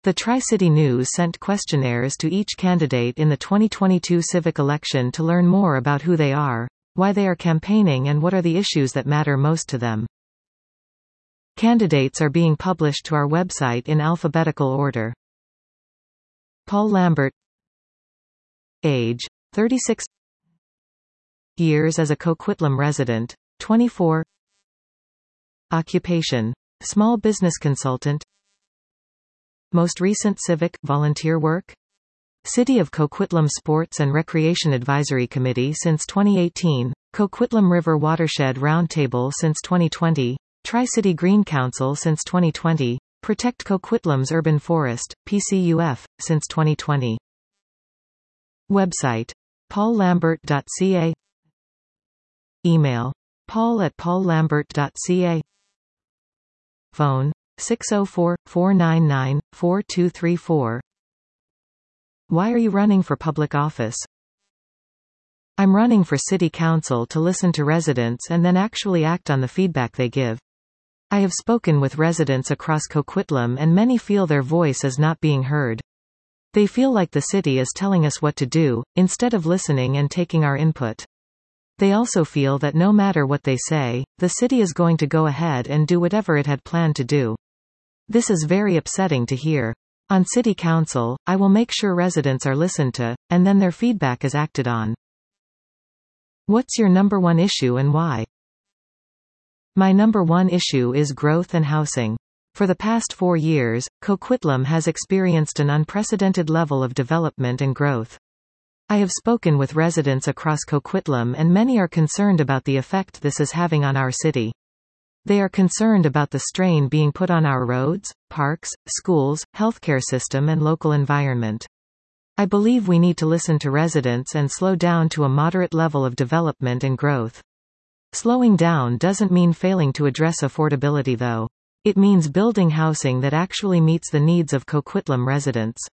The Tri-City News sent questionnaires to each candidate in the 2022 civic election to learn more about who they are, why they are campaigning and what are the issues that matter most to them. Candidates are being published to our website in alphabetical order. Paul Lambert. Age, 36. Years as a Coquitlam resident, 24. Occupation, small business consultant. Most recent civic, volunteer work? City of Coquitlam Sports and Recreation Advisory Committee since 2018, Coquitlam River Watershed Roundtable since 2020, Tri-City Green Council since 2020, Protect Coquitlam's Urban Forest, PCUF, since 2020. Website: paullambert.ca. Email: paul@paullambert.ca. Phone: 604-499-4234. Why are you running for public office? I'm running for city council to listen to residents and then actually act on the feedback they give. I have spoken with residents across Coquitlam and many feel their voice is not being heard. They feel like the city is telling us what to do, instead of listening and taking our input. They also feel that no matter what they say, the city is going to go ahead and do whatever it had planned to do. This is very upsetting to hear. On City Council, I will make sure residents are listened to, and then their feedback is acted on. What's your number one issue and why? My number one issue is growth and housing. For the past 4 years, Coquitlam has experienced an unprecedented level of development and growth. I have spoken with residents across Coquitlam and many are concerned about the effect this is having on our city. They are concerned about the strain being put on our roads, parks, schools, healthcare system and local environment. I believe we need to listen to residents and slow down to a moderate level of development and growth. Slowing down doesn't mean failing to address affordability though. It means building housing that actually meets the needs of Coquitlam residents.